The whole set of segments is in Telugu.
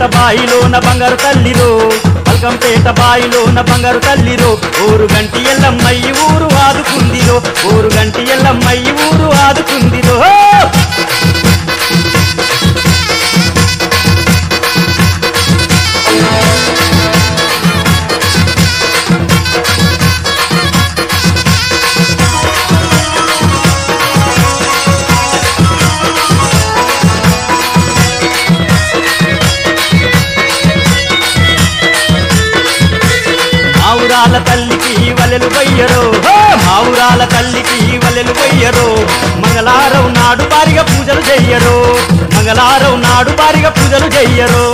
బాయిలోన బంగారు తల్లిరో మల్కంపేట బాయిలోన బంగారు తల్లిరో ఊరు గంటి ఎల్లమ్మయ్యి ఊరు ఆదుకుందిరో ఊరు గంటి ఎల్లమ్మయ్యి ఊరు ఆదుకుందిరో మావురాల తల్లికి వలెలు వయ్యరో మావురాల తల్లికి వలెలు వయ్యరో మంగళారం నాడు భారీగా పూజలు చెయ్యరో మంగళారం నాడు భారీగా పూజలు చెయ్యరో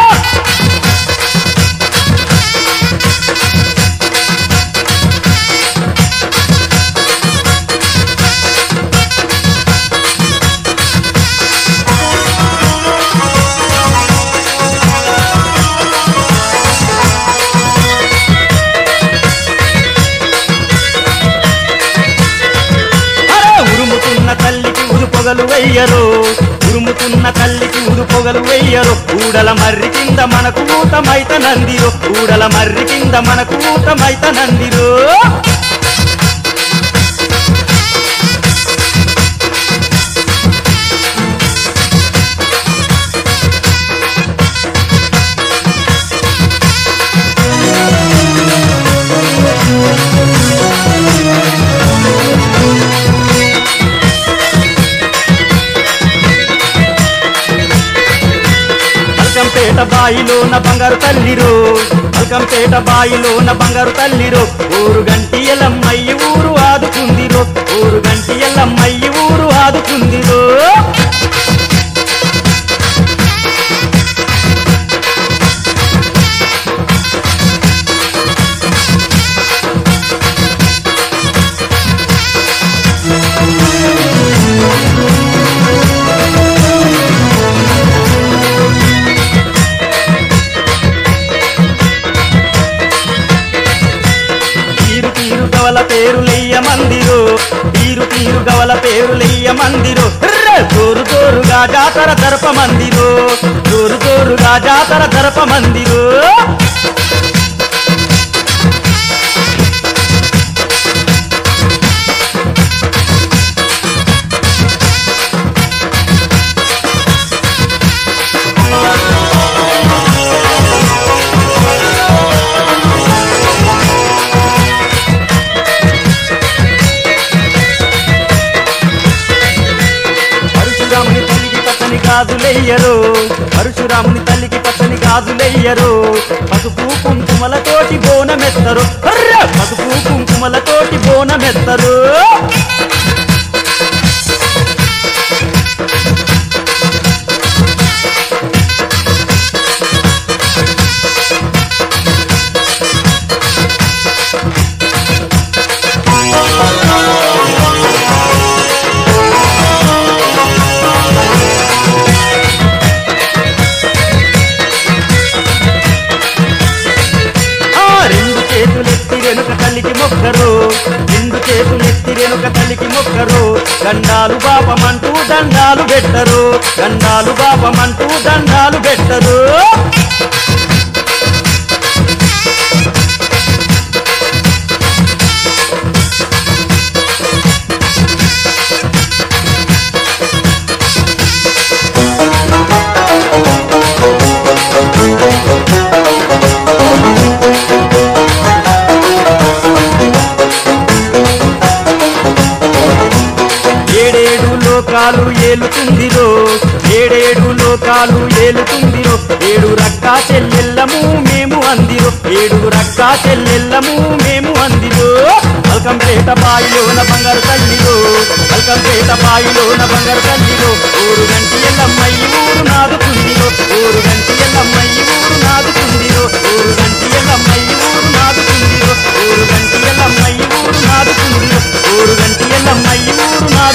తల్లికి ఉదు పొగలు వెయ్యరు ఉరుముతున్న తల్లికి ఉదు పొగలు వెయ్యరు ఊడల మర్రి కింద మనకు ఊతమైత నందిరో ఊడల మర్రి కింద మనకు ఊతమైత నందిరో మల్కంపేట బాయిలోన బంగారు తల్లిరో మల్కంపేట బాయిలోన బంగారు తల్లిరో ఊరు గంటి ఎల్లమ్మయ్యి ఊరు ఆదుకుందిరో ఊరు గంటి ఎల్లమ్మయ్యి ఊరు ఆదుకుందిరో గవల పేరులయ్య మందిరో తీరు తీరు గవల పేరులయ్య మందిరో జోరు జోరుగా జాతర దర్ప మందిరో జోరు జోరుగా జాతర దర్ప మందిరో గాజులెయ్యరు పరశురాముని తల్లికి పచ్చని గాజులెయ్యరు పసుపు కుంకుమలతోటి బోనమెత్తరు పసుపు కుంకుమలతోటి బోనమెత్తరు తల్లికి మొక్కరు రెండు చేతులెత్తి రేణుక తల్లికి మొక్కరు దండాలు బాపమంటూ దండాలు పెట్టరు దండాలు బాపమంటూ దండాలు పెట్టరు లోకాలు ఏలుతుందిరో ఏడేడు లోకాలు ఏలుతుందిరో ఏడు రక్కా చెల్లెల్లము మేము అందిరో ఏడు రక్కా చెల్లెల్లము మేము అందిరో మల్కంపేట బాయిలోన బంగారు తల్లిరో మల్కంపేట బాయిలోన బంగారు తల్లిరో ఊరు గంటి ఎల్లమ్మయ్యి ఊరు నాదుకుందిరో ఊరు గంటి ఎల్లమ్మయ్యి ఊరు నాదుకుందిరో ఊరు గంటి ఎల్లమ్మయ్యి ఊరు నాదుకుందిరో ఊరు గంటి ఎల్లమ్మయ్యి ఊరు నాదుకుందిరో ఊరు గంటి ఎల్లమ్మయ్యి ఊరు